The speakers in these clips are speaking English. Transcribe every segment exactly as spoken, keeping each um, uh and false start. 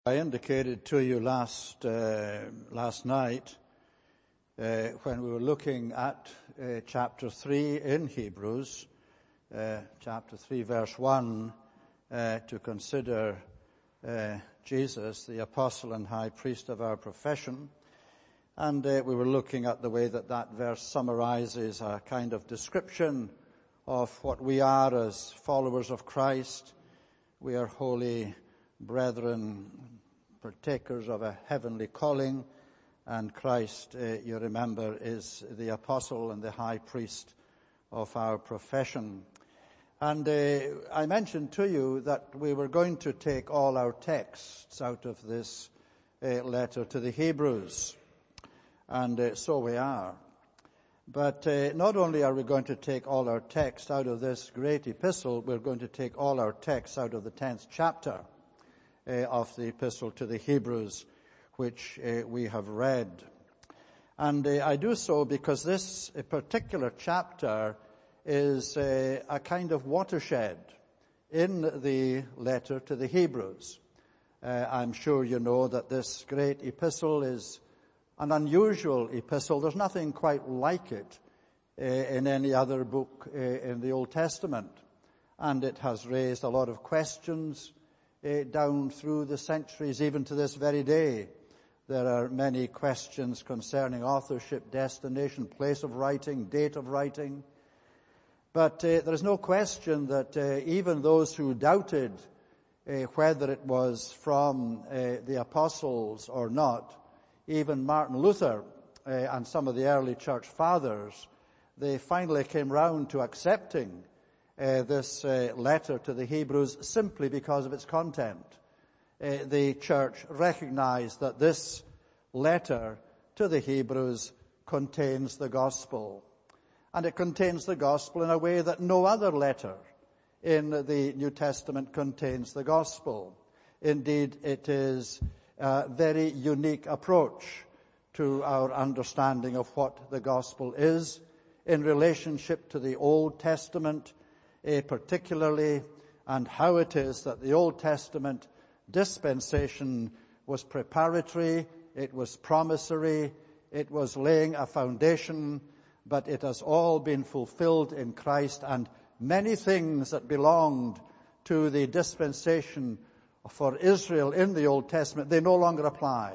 I indicated to you last uh, last night uh, when we were looking at uh, chapter three in Hebrews, uh, chapter three verse one, uh, to consider uh, Jesus, the apostle and high priest of our profession. And uh, we were looking at the way that that verse summarizes a kind of description of what we are as followers of Christ. We are holy brethren, partakers of a heavenly calling, and Christ, uh, you remember, is the apostle and the high priest of our profession. And uh, I mentioned to you that we were going to take all our texts out of this uh, letter to the Hebrews, and uh, so we are. But uh, not only are we going to take all our texts out of this great epistle, we're going to take all our texts out of the tenth chapter Uh, of the epistle to the Hebrews, which uh, we have read. And uh, I do so because this uh, particular chapter is uh, a kind of watershed in the letter to the Hebrews. Uh, I'm sure you know that this great epistle is an unusual epistle. There's nothing quite like it uh, in any other book uh, in the Old Testament. And it has raised a lot of questions Uh, down through the centuries, even to this very day. There are many questions concerning authorship, destination, place of writing, date of writing. But uh, there is no question that uh, even those who doubted uh, whether it was from uh, the apostles or not, even Martin Luther uh, and some of the early church fathers, they finally came round to accepting Uh, this uh, letter to the Hebrews simply because of its content. Uh, the church recognized that this letter to the Hebrews contains the gospel. And it contains the gospel in a way that no other letter in the New Testament contains the gospel. Indeed, it is a very unique approach to our understanding of what the gospel is in relationship to the Old Testament, Uh, particularly, and how it is that the Old Testament dispensation was preparatory, it was promissory, it was laying a foundation, but it has all been fulfilled in Christ, and many things that belonged to the dispensation for Israel in the Old Testament, they no longer apply,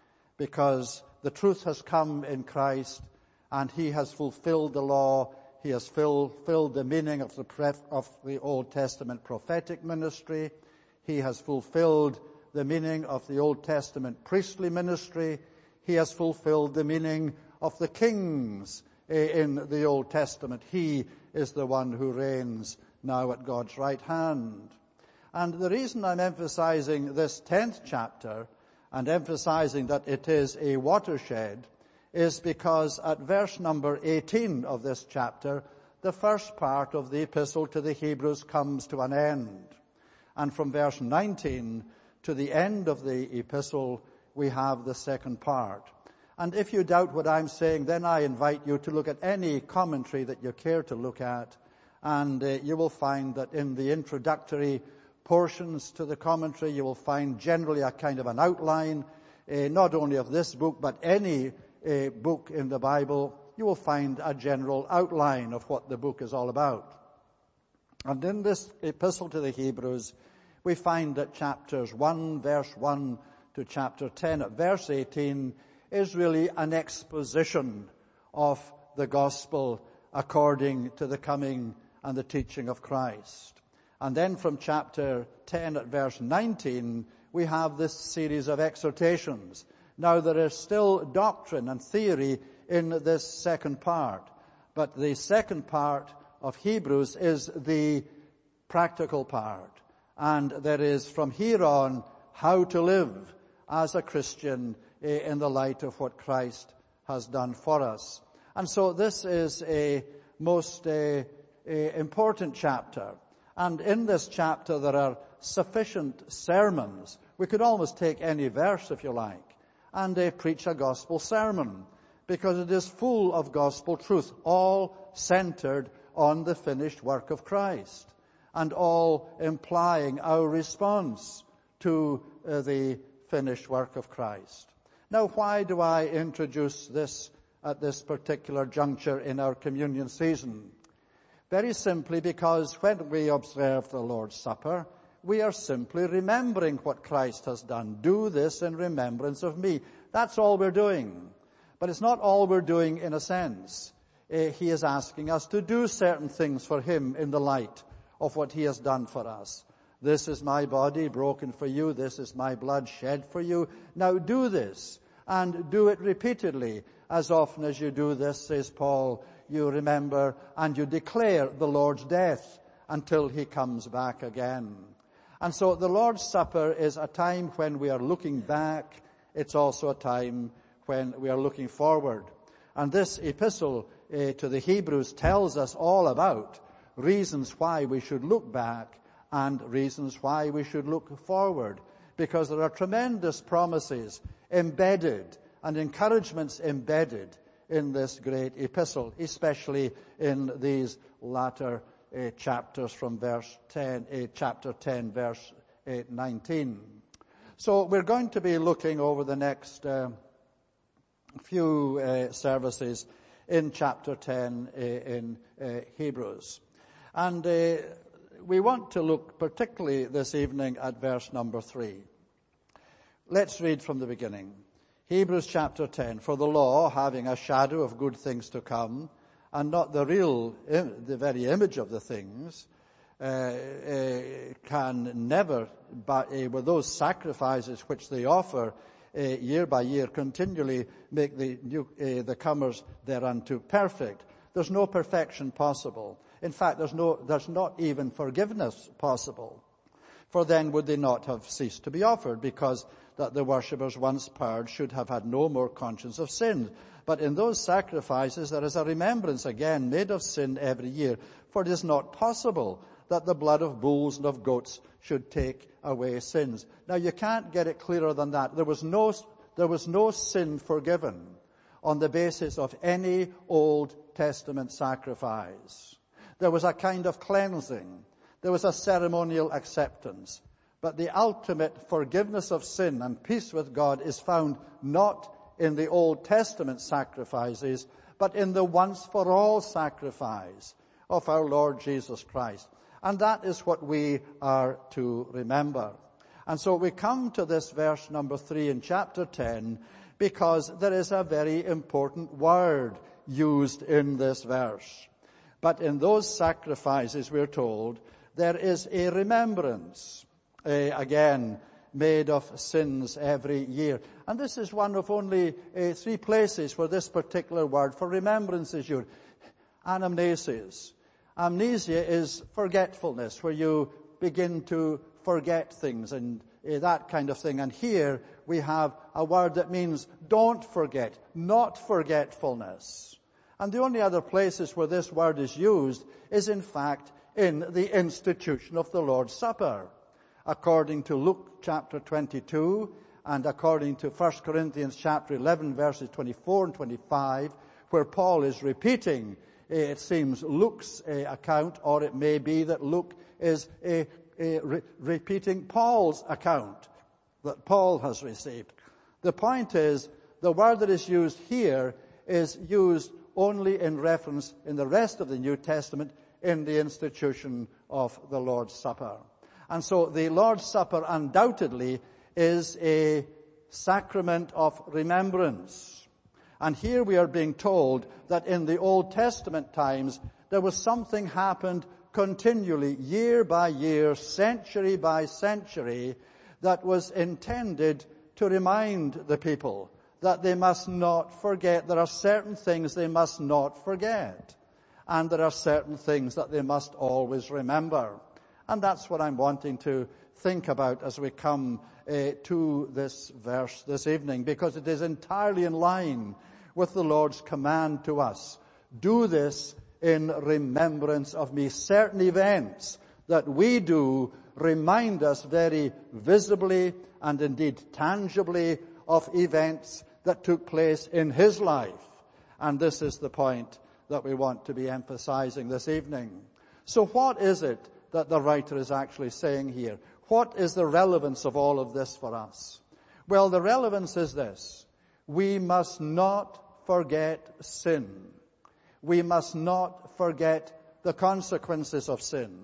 because the truth has come in Christ, and he has fulfilled the law. He has fulfilled the meaning of the, pref- of the Old Testament prophetic ministry. He has fulfilled the meaning of the Old Testament priestly ministry. He has fulfilled the meaning of the kings in the Old Testament. He is the one who reigns now at God's right hand. And the reason I'm emphasizing this tenth chapter and emphasizing that it is a watershed is because at verse number eighteen of this chapter, the first part of the epistle to the Hebrews comes to an end. And from verse nineteen to the end of the epistle, we have the second part. And if you doubt what I'm saying, then I invite you to look at any commentary that you care to look at, and uh, you will find that in the introductory portions to the commentary, you will find generally a kind of an outline, uh, not only of this book, but any a book in the Bible. You will find a general outline of what the book is all about. And in this epistle to the Hebrews, we find that chapters one, verse one to chapter ten, at verse eighteen, is really an exposition of the gospel according to the coming and the teaching of Christ. And then from chapter ten at verse nineteen, we have this series of exhortations. Now, there is still doctrine and theory in this second part, but the second part of Hebrews is the practical part. And there is from here on how to live as a Christian in the light of what Christ has done for us. And so this is a most uh, a important chapter. And in this chapter there are sufficient sermons. We could almost take any verse, if you like, and they preach a gospel sermon, because it is full of gospel truth, all centered on the finished work of Christ, and all implying our response to uh, the finished work of Christ. Now, why do I introduce this at this particular juncture in our communion season? Very simply because when we observe the Lord's Supper, we are simply remembering what Christ has done. Do this in remembrance of me. That's all we're doing. But it's not all we're doing in a sense. Uh, he is asking us to do certain things for him in the light of what he has done for us. This is my body broken for you. This is my blood shed for you. Now do this, and do it repeatedly. As often as you do this, says Paul, you remember and you declare the Lord's death until he comes back again. And so the Lord's Supper is a time when we are looking back. It's also a time when we are looking forward. And this epistle uh, to the Hebrews tells us all about reasons why we should look back and reasons why we should look forward, because there are tremendous promises embedded and encouragements embedded in this great epistle, especially in these latter uh, chapters from verse ten, uh, chapter ten, verse uh, nineteen. So we're going to be looking over the next uh, few uh, services in chapter ten uh, in uh, Hebrews. And uh, we want to look particularly this evening at verse number three. Let's read from the beginning. Hebrews chapter ten. For the law, having a shadow of good things to come, and not the real, the very image of the things, uh, uh, can never, but uh, with those sacrifices which they offer uh, year by year, continually make the new, uh, the comers thereunto perfect. There's no perfection possible. In fact, there's no, there's not even forgiveness possible. For then would they not have ceased to be offered, because that the worshippers once purged should have had no more conscience of sin. But in those sacrifices there is a remembrance again made of sin every year. For it is not possible that the blood of bulls and of goats should take away sins. Now you can't get it clearer than that. There was no, there was no sin forgiven on the basis of any Old Testament sacrifice. There was a kind of cleansing. There was a ceremonial acceptance. But the ultimate forgiveness of sin and peace with God is found not in the Old Testament sacrifices, but in the once-for-all sacrifice of our Lord Jesus Christ. And that is what we are to remember. And so we come to this verse number three in chapter ten, because there is a very important word used in this verse. But in those sacrifices, we're told, there is a remembrance, uh, again, made of sins every year. And this is one of only uh, three places where this particular word for remembrance is used. Anamnesis. Amnesia is forgetfulness, where you begin to forget things and uh, that kind of thing. And here we have a word that means don't forget, not forgetfulness. And the only other places where this word is used is, in fact, in the institution of the Lord's Supper. According to Luke chapter twenty-two and according to First Corinthians chapter eleven verses twenty-four and twenty-five, where Paul is repeating, it seems, Luke's uh, account, or it may be that Luke is uh, uh, re- repeating Paul's account that Paul has received. The point is, the word that is used here is used only in reference in the rest of the New Testament in the institution of the Lord's Supper. And so the Lord's Supper undoubtedly is a sacrament of remembrance. And here we are being told that in the Old Testament times there was something happened continually, year by year, century by century, that was intended to remind the people that they must not forget. There are certain things they must not forget. And there are certain things that they must always remember. And that's what I'm wanting to think about as we come uh, to this verse this evening, because it is entirely in line with the Lord's command to us. Do this in remembrance of me. Certain events that we do remind us very visibly and indeed tangibly of events that took place in his life. And this is the point that we want to be emphasizing this evening. So what is it that the writer is actually saying here? What is the relevance of all of this for us? Well, the relevance is this. We must not forget sin. We must not forget the consequences of sin.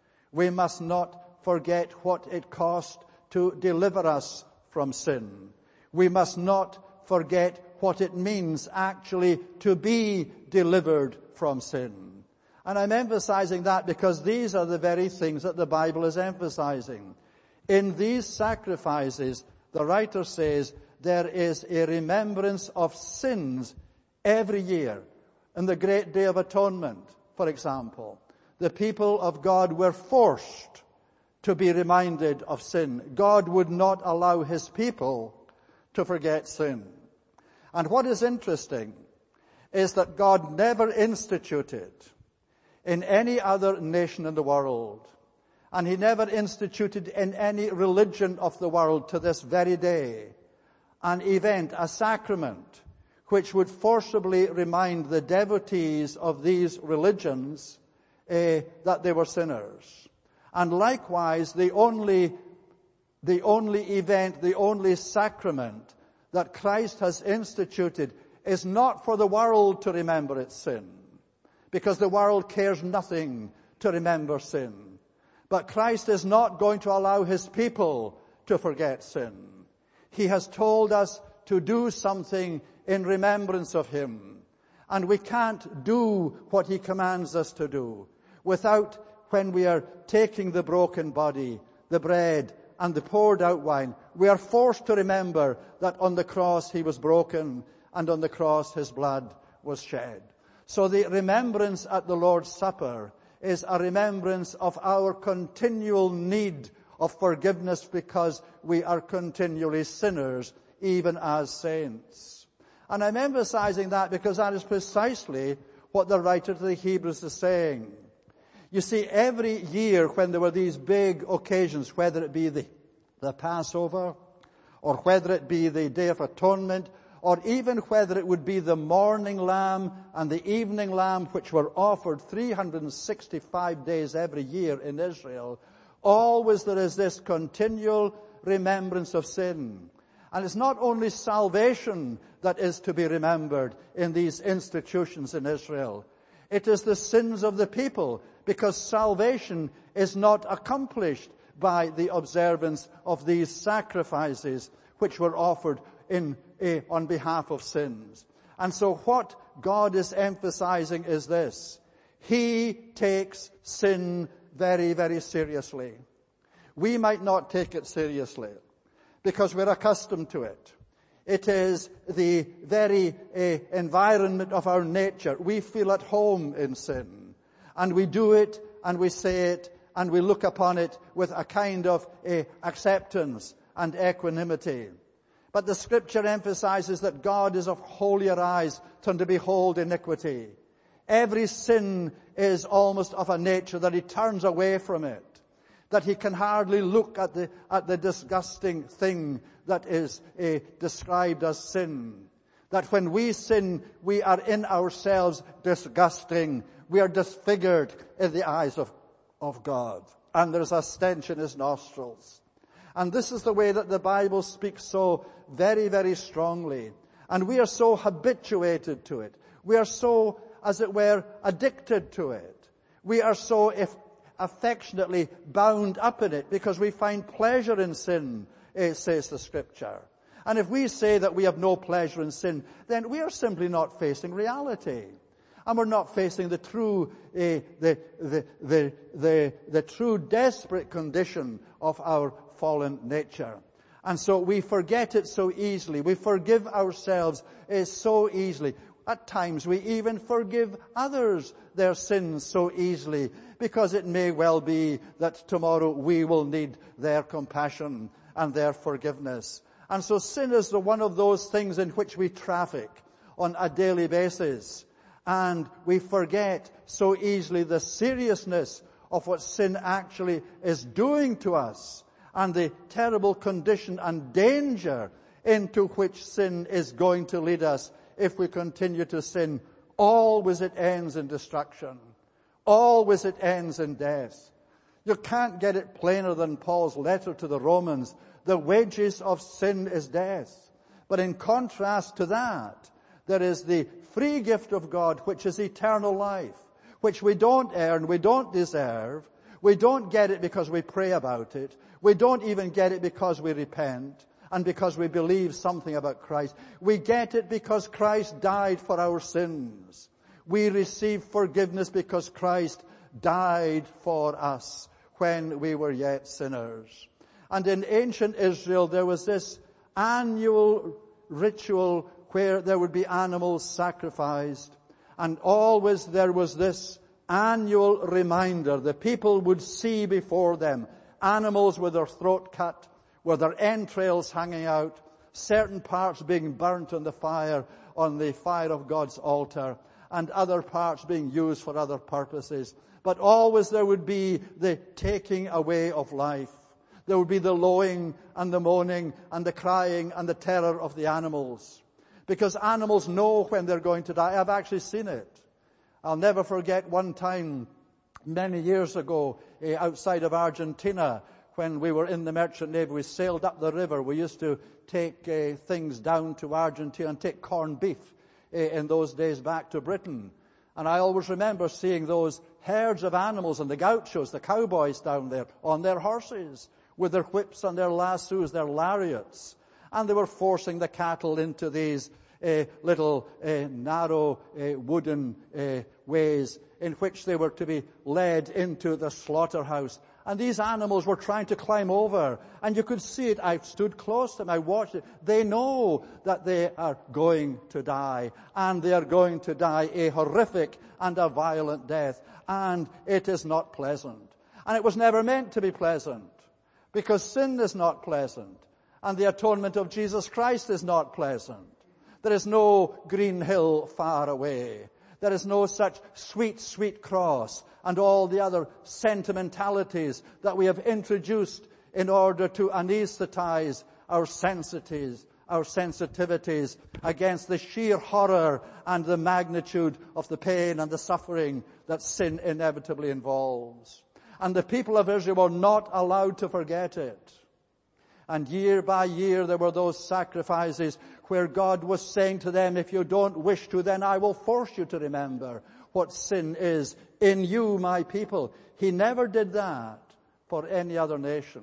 We must not forget what it cost to deliver us from sin. We must not forget what it means actually to be delivered from sin. And I'm emphasizing that because these are the very things that the Bible is emphasizing. In these sacrifices, the writer says, there is a remembrance of sins every year. In the great day of atonement, for example, the people of God were forced to be reminded of sin. God would not allow his people to forget sin. And what is interesting is that God never instituted in any other nation in the world, and he never instituted in any religion of the world to this very day, an event, a sacrament, which would forcibly remind the devotees of these religions uh, that they were sinners. And likewise, the only, the only event, the only sacrament that Christ has instituted is not for the world to remember its sin, because the world cares nothing to remember sin. But Christ is not going to allow his people to forget sin. He has told us to do something in remembrance of him. And we can't do what he commands us to do without, when we are taking the broken body, the bread, and the poured out wine, we are forced to remember that on the cross he was broken, and on the cross his blood was shed. So the remembrance at the Lord's Supper is a remembrance of our continual need of forgiveness, because we are continually sinners, even as saints. And I'm emphasizing that because that is precisely what the writer to the Hebrews is saying. You see, every year when there were these big occasions, whether it be the, the Passover, or whether it be the Day of Atonement, or even whether it would be the morning lamb and the evening lamb, which were offered three hundred sixty-five days every year in Israel, always there is this continual remembrance of sin. And it's not only salvation that is to be remembered in these institutions in Israel. It is the sins of the people, because salvation is not accomplished by the observance of these sacrifices which were offered in uh, on behalf of sins. And so what God is emphasizing is this. He takes sin very, very seriously. We might not take it seriously because we're accustomed to it. It is the very uh, environment of our nature. We feel at home in sin. And we do it, and we say it, and we look upon it with a kind of uh, acceptance and equanimity. But the Scripture emphasizes that God is of holier eyes than to behold iniquity. Every sin is almost of a nature that he turns away from it, that he can hardly look at the at the disgusting thing that is uh, described as sin. That when we sin, we are in ourselves disgusting. We are disfigured in the eyes of, of God. And there's a stench in his nostrils. And this is the way that the Bible speaks so very, very strongly. And we are so habituated to it. We are so, as it were, addicted to it. We are so if, affectionately bound up in it because we find pleasure in sin, eh, says the Scripture. And if we say that we have no pleasure in sin, then we are simply not facing reality. And we're not facing the true, uh, the, the, the, the, the true desperate condition of our fallen nature. And so we forget it so easily. We forgive ourselves uh, so easily. At times we even forgive others their sins so easily, because it may well be that tomorrow we will need their compassion and their forgiveness. And so sin is the one of those things in which we traffic on a daily basis. And we forget so easily the seriousness of what sin actually is doing to us, and the terrible condition and danger into which sin is going to lead us if we continue to sin. Always it ends in destruction. Always it ends in death. You can't get it plainer than Paul's letter to the Romans. The wages of sin is death. But in contrast to that, there is the free gift of God, which is eternal life, which we don't earn, we don't deserve. We don't get it because we pray about it. We don't even get it because we repent and because we believe something about Christ. We get it because Christ died for our sins. We receive forgiveness because Christ died for us when we were yet sinners. And in ancient Israel, there was this annual ritual where there would be animals sacrificed. And always there was this annual reminder. The people would see before them animals with their throat cut, with their entrails hanging out, certain parts being burnt on the fire, on the fire of God's altar, and other parts being used for other purposes. But always there would be the taking away of life. There would be the lowing and the moaning and the crying and the terror of the animals. Because animals know when they're going to die. I've actually seen it. I'll never forget one time many years ago uh, outside of Argentina when we were in the merchant navy. We sailed up the river. We used to take uh, things down to Argentina and take corned beef uh, in those days back to Britain. And I always remember seeing those herds of animals and the gauchos, the cowboys down there on their horses with their whips and their lassos, their lariats. And they were forcing the cattle into these uh, little uh, narrow uh, wooden uh, ways in which they were to be led into the slaughterhouse. And these animals were trying to climb over. And you could see it. I stood close to them. I watched it. They know that they are going to die. And they are going to die a horrific and a violent death. And it is not pleasant. And it was never meant to be pleasant. Because sin is not pleasant. And the atonement of Jesus Christ is not pleasant. There is no green hill far away. There is no such sweet, sweet cross and all the other sentimentalities that we have introduced in order to anesthetize our sensitivities, our sensitivities against the sheer horror and the magnitude of the pain and the suffering that sin inevitably involves. And the people of Israel were not allowed to forget it. And year by year there were those sacrifices where God was saying to them, if you don't wish to, then I will force you to remember what sin is in you, my people. He never did that for any other nation.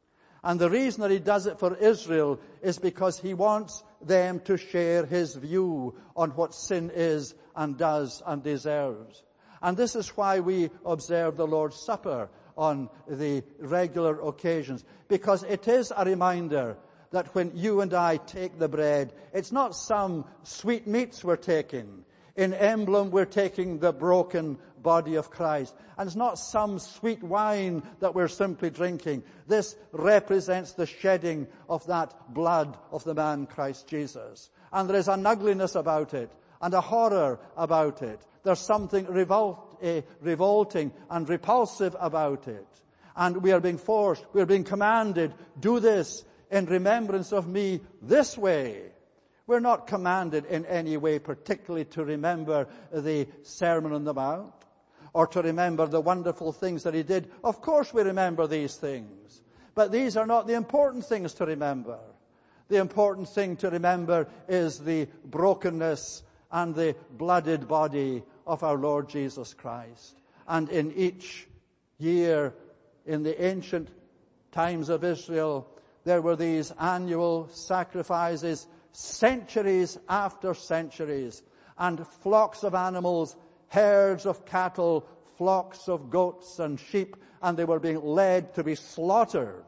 And the reason that he does it for Israel is because he wants them to share his view on what sin is and does and deserves. And this is why we observe the Lord's Supper on the regular occasions, because it is a reminder that when you and I take the bread, it's not some sweet meats we're taking. In emblem, we're taking the broken body of Christ. And it's not some sweet wine that we're simply drinking. This represents the shedding of that blood of the man Christ Jesus. And there is an ugliness about it and a horror about it. There's something revolt, uh, revolting and repulsive about it. And we are being forced, we are being commanded, do this in remembrance of me this way. We're not commanded in any way particularly to remember the Sermon on the Mount or to remember the wonderful things that he did. Of course we remember these things. But these are not the important things to remember. The important thing to remember is the brokenness and the blooded body of our Lord Jesus Christ. And in each year, in the ancient times of Israel, there were these annual sacrifices, centuries after centuries, and flocks of animals, herds of cattle, flocks of goats and sheep, and they were being led to be slaughtered.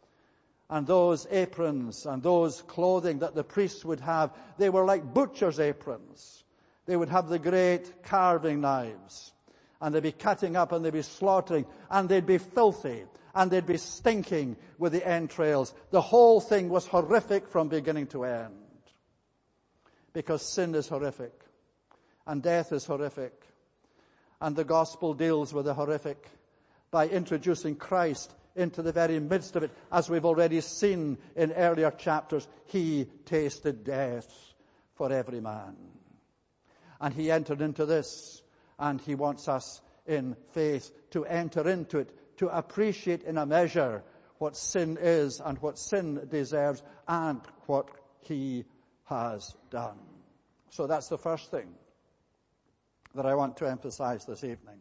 And those aprons and those clothing that the priests would have, they were like butcher's aprons. They would have the great carving knives, and they'd be cutting up and they'd be slaughtering, and they'd be filthy, and they'd be stinking with the entrails. The whole thing was horrific from beginning to end. Because sin is horrific, and death is horrific, and the gospel deals with the horrific by introducing Christ into the very midst of it. As we've already seen in earlier chapters, he tasted death for every man. And he entered into this, and he wants us in faith to enter into it to appreciate in a measure what sin is and what sin deserves and what he has done. So that's the first thing that I want to emphasize this evening.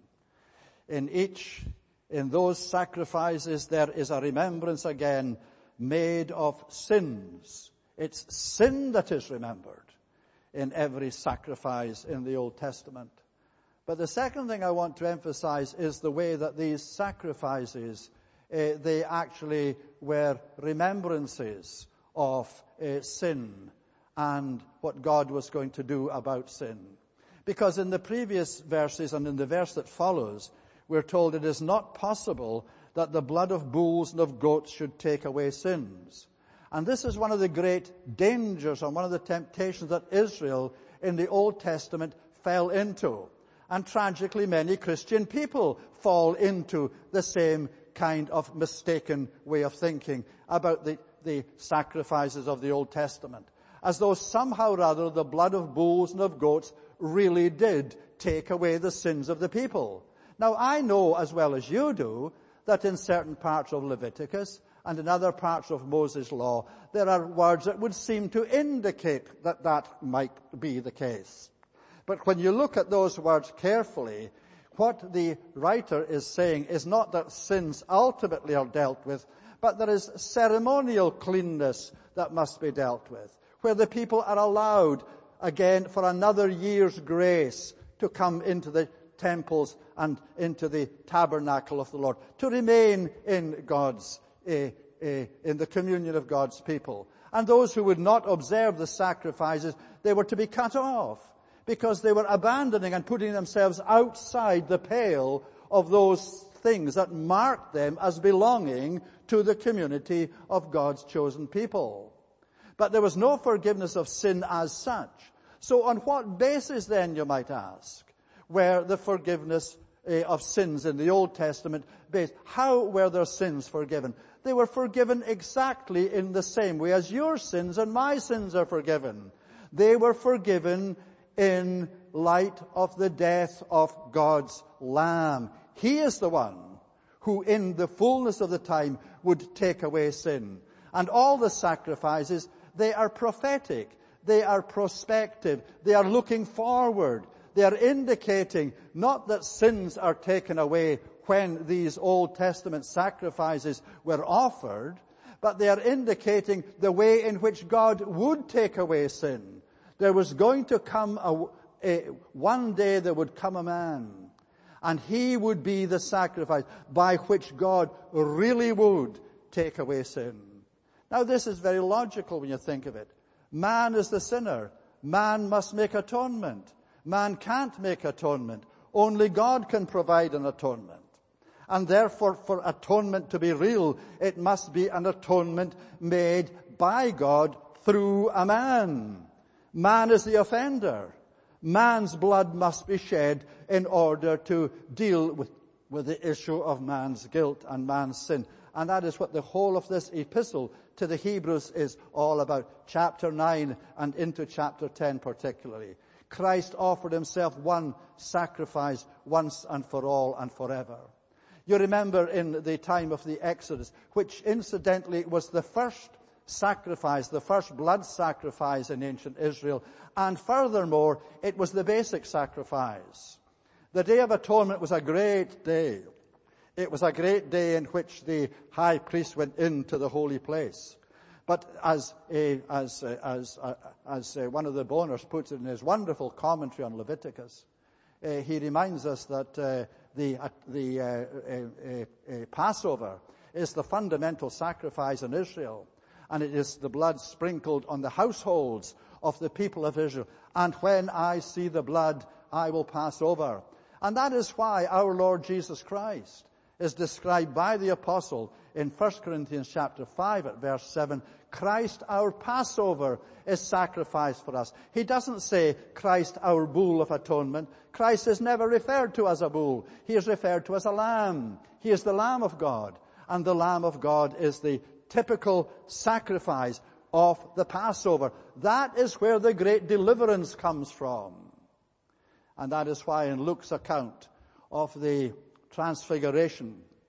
In each, in those sacrifices, there is a remembrance again made of sins. It's sin that is remembered in every sacrifice in the Old Testament. But the second thing I want to emphasize is the way that these sacrifices, uh, they actually were remembrances of uh, sin and what God was going to do about sin. Because in the previous verses and in the verse that follows, we're told it is not possible that the blood of bulls and of goats should take away sins. And this is one of the great dangers and one of the temptations that Israel in the Old Testament fell into. And tragically, many Christian people fall into the same kind of mistaken way of thinking about the, the sacrifices of the Old Testament. As though somehow or other the blood of bulls and of goats really did take away the sins of the people. Now, I know as well as you do that in certain parts of Leviticus and in other parts of Moses' law, there are words that would seem to indicate that that might be the case. But when you look at those words carefully, what the writer is saying is not that sins ultimately are dealt with, but there is ceremonial cleanness that must be dealt with, where the people are allowed, again, for another year's grace to come into the temples and into the tabernacle of the Lord, to remain in God's, uh, uh, in the communion of God's people. And those who would not observe the sacrifices, they were to be cut off, because they were abandoning and putting themselves outside the pale of those things that marked them as belonging to the community of God's chosen people. But there was no forgiveness of sin as such. So on what basis then, you might ask, were the forgiveness uh, of sins in the Old Testament based? How were their sins forgiven? They were forgiven exactly in the same way as your sins and my sins are forgiven. They were forgiven in light of the death of God's Lamb. He is the one who in the fullness of the time would take away sin. And all the sacrifices, they are prophetic. They are prospective. They are looking forward. They are indicating not that sins are taken away when these Old Testament sacrifices were offered, but they are indicating the way in which God would take away sin. There was going to come a, a, one day there would come a man, and he would be the sacrifice by which God really would take away sin. Now this is very logical when you think of it. Man is the sinner. Man must make atonement. Man can't make atonement. Only God can provide an atonement. And therefore, for atonement to be real, it must be an atonement made by God through a man. Man is the offender. Man's blood must be shed in order to deal with, with the issue of man's guilt and man's sin. And that is what the whole of this epistle to the Hebrews is all about. Chapter nine and into chapter ten particularly. Christ offered himself one sacrifice once and for all and forever. You remember in the time of the Exodus, which incidentally was the first sacrifice, the first blood sacrifice in ancient Israel, and furthermore, it was the basic sacrifice. The Day of Atonement was a great day. It was a great day in which the high priest went into the holy place. But as a, as uh, as uh, as uh, one of the Boners puts it in his wonderful commentary on Leviticus, uh, he reminds us that uh, the uh, the uh, uh, uh, Passover is the fundamental sacrifice in Israel. And it is the blood sprinkled on the households of the people of Israel. And when I see the blood, I will pass over. And that is why our Lord Jesus Christ is described by the apostle in First Corinthians chapter five at verse seven. Christ our Passover is sacrificed for us. He doesn't say Christ our bull of atonement. Christ is never referred to as a bull. He is referred to as a lamb. He is the Lamb of God. And the Lamb of God is the typical sacrifice of the Passover. That is where the great deliverance comes from. And that is why in Luke's account of the transfiguration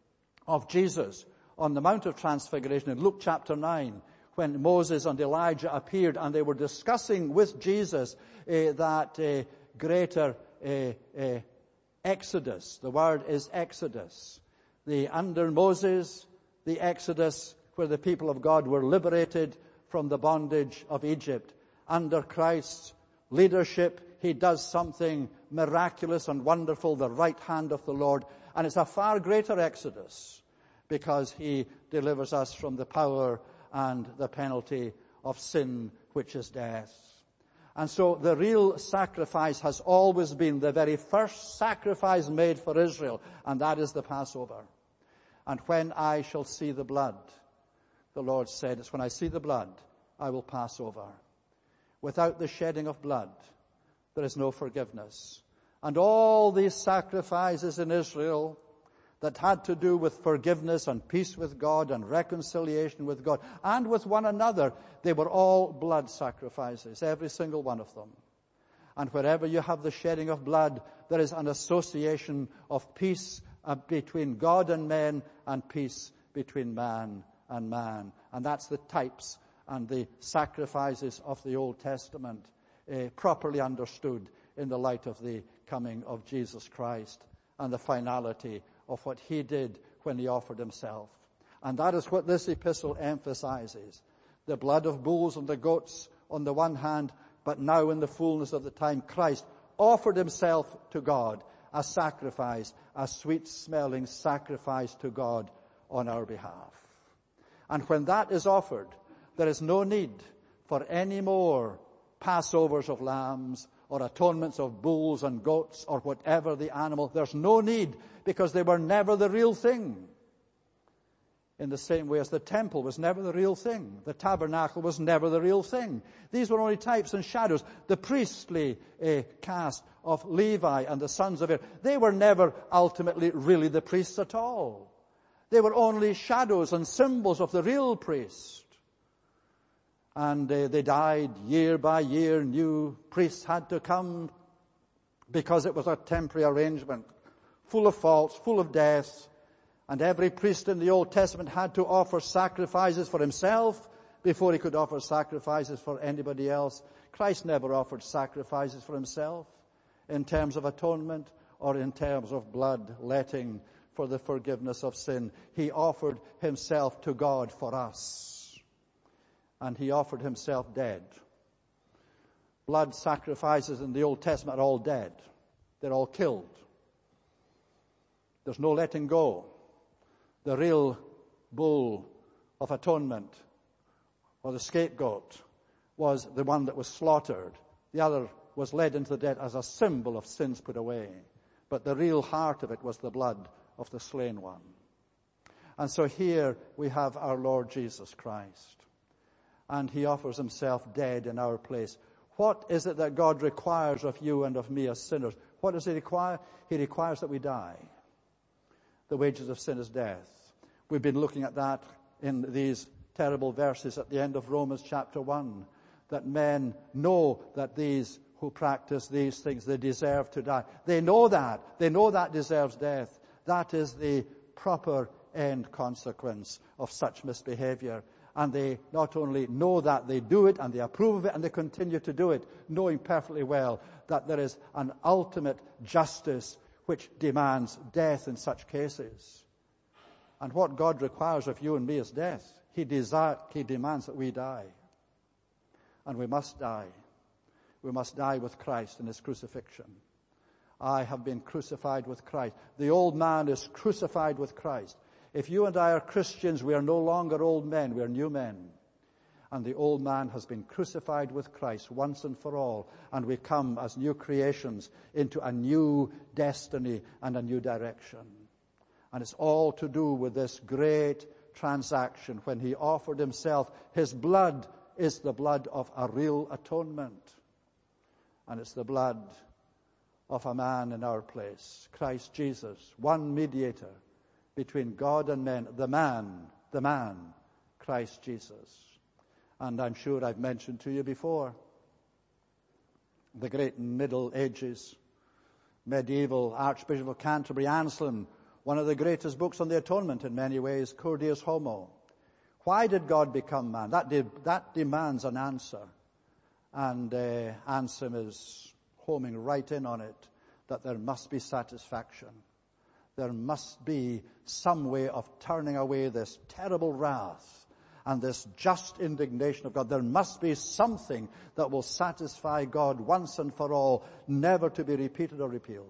of Jesus on the Mount of Transfiguration in Luke chapter nine, when Moses and Elijah appeared and they were discussing with Jesus uh, that uh, greater uh, uh, Exodus. The word is Exodus. The under Moses, the Exodus, where the people of God were liberated from the bondage of Egypt. Under Christ's leadership, he does something miraculous and wonderful, the right hand of the Lord. And it's a far greater Exodus because he delivers us from the power and the penalty of sin, which is death. And so the real sacrifice has always been the very first sacrifice made for Israel, and that is the Passover. And when I shall see the blood, the Lord said, it's when I see the blood, I will pass over. Without the shedding of blood, there is no forgiveness. And all these sacrifices in Israel that had to do with forgiveness and peace with God and reconciliation with God and with one another, they were all blood sacrifices, every single one of them. And wherever you have the shedding of blood, there is an association of peace uh, between God and men and peace between man and man. And that's the types and the sacrifices of the Old Testament, uh, properly understood in the light of the coming of Jesus Christ and the finality of what he did when he offered himself. And that is what this epistle emphasizes. The blood of bulls and the goats on the one hand, but now in the fullness of the time, Christ offered himself to God, a sacrifice, a sweet-smelling sacrifice to God on our behalf. And when that is offered, there is no need for any more Passovers of lambs or atonements of bulls and goats or whatever the animal. There's no need, because they were never the real thing. In the same way as the temple was never the real thing. The tabernacle was never the real thing. These were only types and shadows. The priestly uh, caste of Levi and the sons of Aaron, they were never ultimately really the priests at all. They were only shadows and symbols of the real priest. And uh, they died year by year. New priests had to come because it was a temporary arrangement, full of faults, full of death. And every priest in the Old Testament had to offer sacrifices for himself before he could offer sacrifices for anybody else. Christ never offered sacrifices for himself in terms of atonement or in terms of blood letting for the forgiveness of sin. He offered himself to God for us. And he offered himself dead. Blood sacrifices in the Old Testament are all dead. They're all killed. There's no letting go. The real bull of atonement, or the scapegoat, was the one that was slaughtered. The other was led into the dead as a symbol of sins put away. But the real heart of it was the blood of the slain one. And so here we have our Lord Jesus Christ. And he offers himself dead in our place. What is it that God requires of you and of me as sinners? What does he require? He requires that we die. The wages of sin is death. We've been looking at that in these terrible verses at the end of Romans chapter one, that men know that these who practice these things, they deserve to die. They know that. They know that deserves death. That is the proper end consequence of such misbehavior. And they not only know that, they do it and they approve of it and they continue to do it, knowing perfectly well that there is an ultimate justice which demands death in such cases. And what God requires of you and me is death. He desire, he demands that we die. And we must die. We must die with Christ in his crucifixion. I have been crucified with Christ. The old man is crucified with Christ. If you and I are Christians, we are no longer old men, we are new men. And the old man has been crucified with Christ once and for all. And we come as new creations into a new destiny and a new direction. And it's all to do with this great transaction when he offered himself. His blood is the blood of a real atonement. And it's the blood of a man in our place, Christ Jesus, one mediator between God and men, the man, the man, Christ Jesus. And I'm sure I've mentioned to you before, the great Middle Ages, medieval Archbishop of Canterbury, Anselm, One of the greatest books on the atonement in many ways, Cur Deus Homo. Why did God become man? That, de- that demands an answer. And uh, Anselm is homing right in on it, that there must be satisfaction. There must be some way of turning away this terrible wrath and this just indignation of God. There must be something that will satisfy God once and for all, never to be repeated or repealed.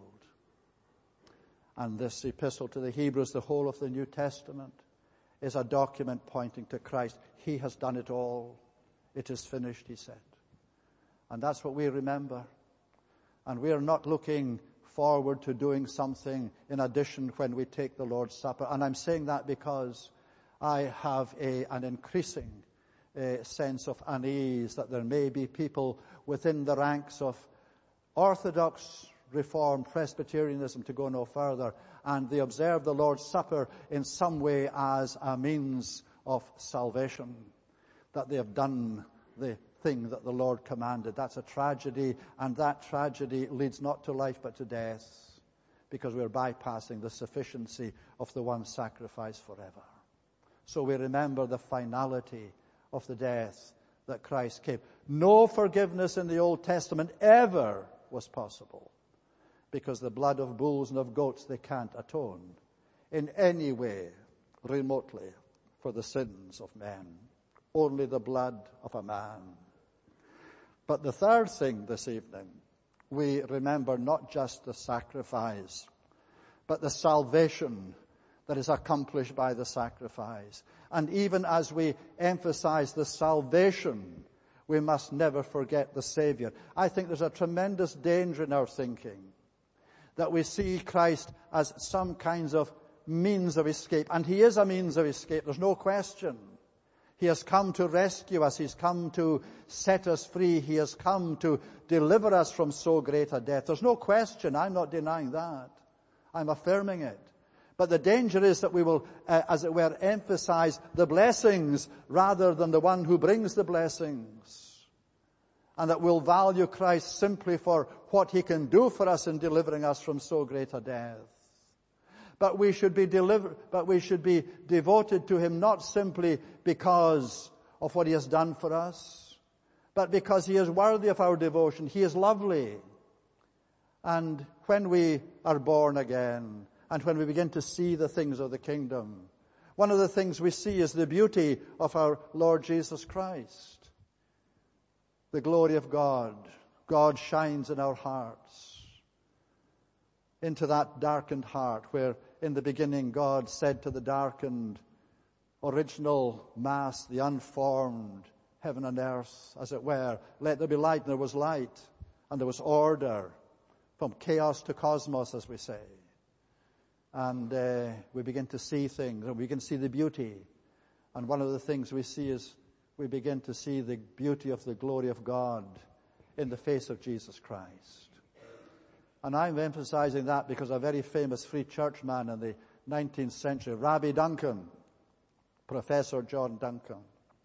And this epistle to the Hebrews, the whole of the New Testament, is a document pointing to Christ. He has done it all. It is finished, he said. And that's what we remember. And we are not looking forward to doing something in addition when we take the Lord's Supper. And I'm saying that because I have a, an increasing uh, sense of unease that there may be people within the ranks of Orthodox Reformed Presbyterianism, to go no further, and they observe the Lord's Supper in some way as a means of salvation, that they have done the thing that the Lord commanded. That's a tragedy, and that tragedy leads not to life but to death, because we're bypassing the sufficiency of the one sacrifice forever. So we remember the finality of the death that Christ came. No forgiveness in the Old Testament ever was possible, because the blood of bulls and of goats, they can't atone in any way remotely for the sins of men. Only the blood of a man. But the third thing this evening, we remember not just the sacrifice, but the salvation that is accomplished by the sacrifice. And even as we emphasize the salvation, we must never forget the Savior. I think there's a tremendous danger in our thinking that we see Christ as some kinds of means of escape. And he is a means of escape, there's no question. He has come to rescue us. He's come to set us free. He has come to deliver us from so great a death. There's no question. I'm not denying that. I'm affirming it. But the danger is that we will, uh, as it were, emphasize the blessings rather than the one who brings the blessings. And that we'll value Christ simply for what he can do for us in delivering us from so great a death. But we should be deliver, but we should be devoted to him not simply because of what he has done for us, but because he is worthy of our devotion. He is lovely. And when we are born again, and when we begin to see the things of the kingdom, one of the things we see is the beauty of our Lord Jesus Christ. The glory of God. God shines in our hearts. Into that darkened heart where in the beginning God said to the darkened original mass, the unformed heaven and earth, as it were, let there be light, and there was light, and there was order, from chaos to cosmos, as we say. And uh, we begin to see things, and we can see the beauty. And one of the things we see is we begin to see the beauty of the glory of God in the face of Jesus Christ. And I'm emphasizing that because a very famous free church man in the nineteenth century, Rabbi Duncan, Professor John Duncan,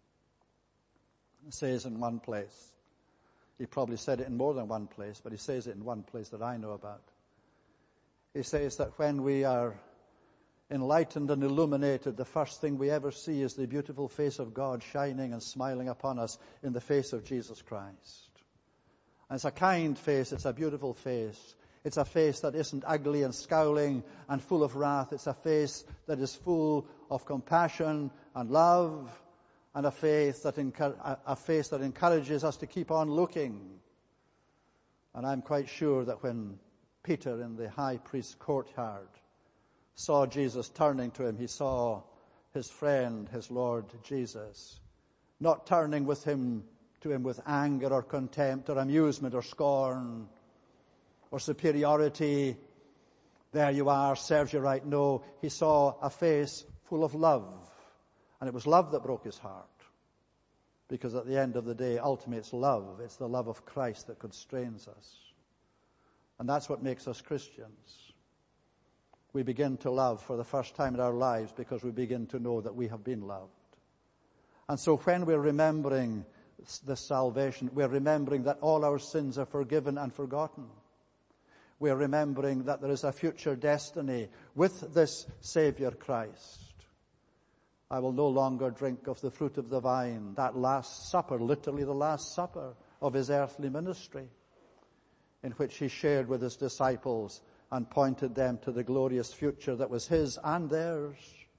says in one place, he probably said it in more than one place, but he says it in one place that I know about. He says that when we are enlightened and illuminated, the first thing we ever see is the beautiful face of God shining and smiling upon us in the face of Jesus Christ. And it's a kind face, it's a beautiful face. It's a face that isn't ugly and scowling and full of wrath. It's a face that is full of compassion and love, and a faith that a face that encourages us to keep on looking. And I'm quite sure that when Peter in the high priest's courtyard saw Jesus turning to him, he saw his friend, his Lord Jesus, not turning with him to him with anger or contempt or amusement or scorn or superiority. There you are, serves you right. No, he saw a face full of love. And it was love that broke his heart. Because at the end of the day, ultimately it's love. It's the love of Christ that constrains us. And that's what makes us Christians. We begin to love for the first time in our lives because we begin to know that we have been loved. And so when we're remembering the salvation, we're remembering that all our sins are forgiven and forgotten. we're remembering that there is a future destiny with this Savior Christ. I will no longer drink of the fruit of the vine, that last supper, literally the last supper of his earthly ministry, in which he shared with his disciples and pointed them to the glorious future that was his and theirs.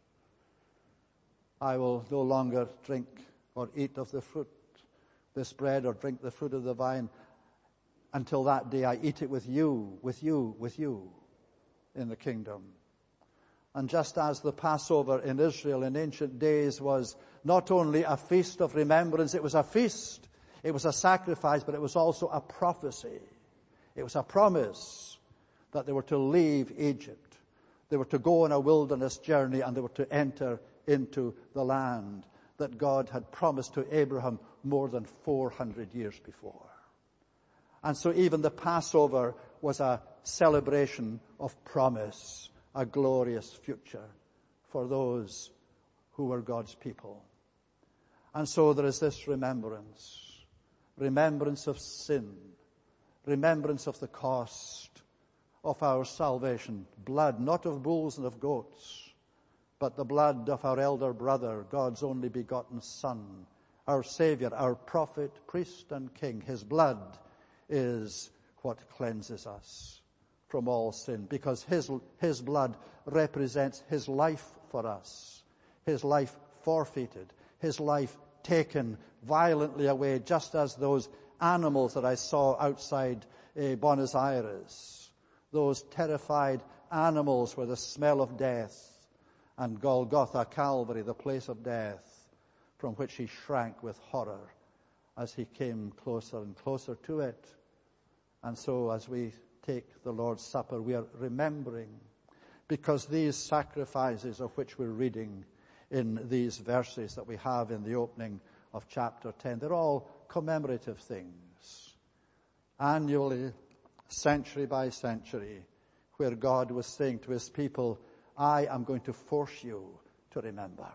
I will no longer drink or eat of the fruit, this bread, or drink the fruit of the vine, until that day I eat it with you, with you, with you in the kingdom. And just as the Passover in Israel in ancient days was not only a feast of remembrance, it was a feast, it was a sacrifice, but it was also a prophecy. It was a promise that they were to leave Egypt. They were to go on a wilderness journey, and they were to enter into the land that God had promised to Abraham more than four hundred years before. And so even the Passover was a celebration of promise, a glorious future for those who were God's people. And so there is this remembrance, remembrance of sin, remembrance of the cost of our salvation, blood, not of bulls and of goats, but the blood of our elder brother, God's only begotten Son, our Savior, our prophet, priest, and king. His blood is what cleanses us from all sin, because his, his blood represents his life for us, his life forfeited, his life taken violently away, just as those animals that I saw outside uh, Buenos Aires, those terrified animals where the smell of death, and Golgotha, Calvary, the place of death, from which he shrank with horror as he came closer and closer to it. And so as we take the Lord's Supper, we are remembering, because these sacrifices of which we're reading in these verses that we have in the opening of chapter ten, they're all commemorative things. Annually, century by century, where God was saying to his people, I am going to force you to remember.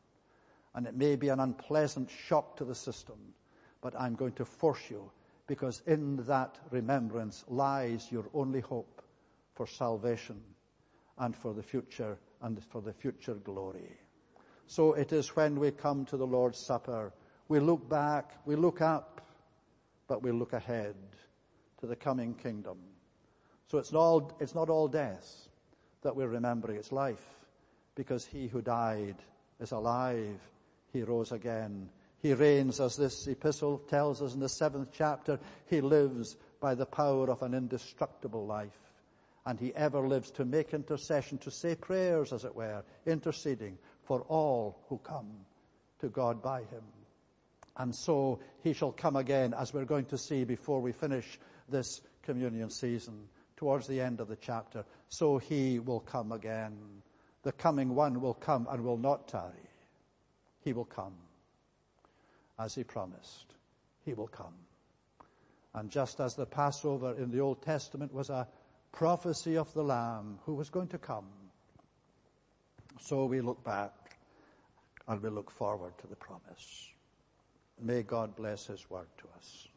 And it may be an unpleasant shock to the system, but I'm going to force you, because in that remembrance lies your only hope for salvation and for the future and for the future glory. So it is when we come to the Lord's Supper, we look back, we look up, but we look ahead to the coming kingdom. So it's not all, it's not all death that we're remembering, it's life, because he who died is alive, he rose again. He reigns, as this epistle tells us in the seventh chapter. He lives by the power of an indestructible life. And he ever lives to make intercession, to say prayers, as it were, interceding for all who come to God by him. And so he shall come again, as we're going to see before we finish this communion season, towards the end of the chapter. So he will come again. The coming one will come and will not tarry. He will come. As he promised, he will come. And just as the Passover in the Old Testament was a prophecy of the Lamb who was going to come, so we look back and we look forward to the promise. May God bless his word to us.